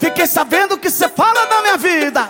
fiquei sabendo que cê fala da minha vida.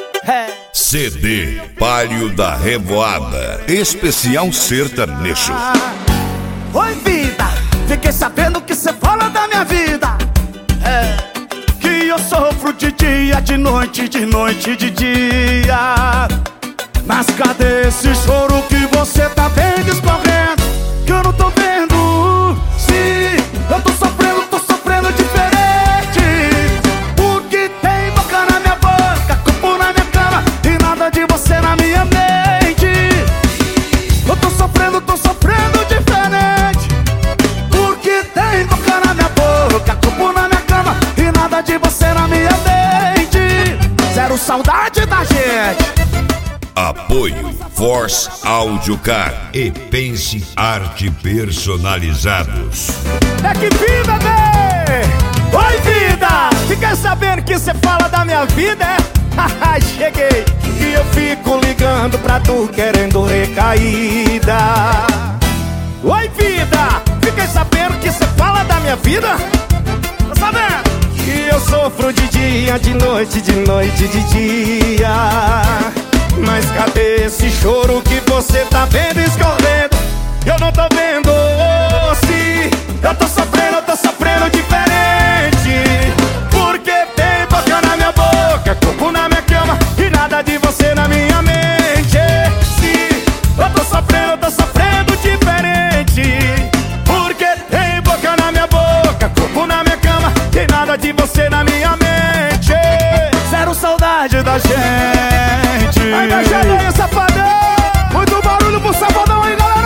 CD Palio da Revoada, especial sertanejo. Oi vida, fiquei sabendo que cê fala da minha vida. Que eu sofro de dia, de noite, de noite, de dia. Mas cadê esse choro que você tá vendo escorrendo? Que eu não tô vendo. Sim, eu tô sofrendo diferente. Porque tem boca na minha boca, corpo na minha cama e nada de você na minha mente. Eu tô sofrendo diferente. Porque tem boca na minha boca, corpo na minha cama e nada de você na minha mente. Zero saudade da gente. Apoio Force Audiocar e Pense Arte Personalizados. É que vida, bebê! Oi, vida! Fiquei sabendo que você fala da minha vida, é? Cheguei! E eu fico ligando pra tu querendo recaída. Oi, vida! Fiquei sabendo que você fala da minha vida? Tá sabendo? Que eu sofro de dia, de noite, de noite, de dia. Mas cadê esse choro que você tá vendo escorrendo? Eu não tô vendo. Se eu tô sofrendo diferente. Porque tem boca na minha boca, corpo na minha cama e nada de você na minha mente. Se eu tô sofrendo diferente. Porque tem boca na minha boca, corpo na minha cama e nada de você na minha mente. Zero saudade da gente. Aí, beijada aí, safadão! Muito barulho pro safadão aí, galera!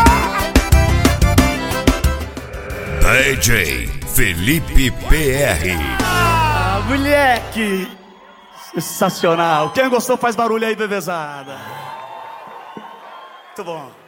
DJ Felipe PR. Ah, moleque! Sensacional! Quem gostou faz barulho aí, bebezada! Muito bom!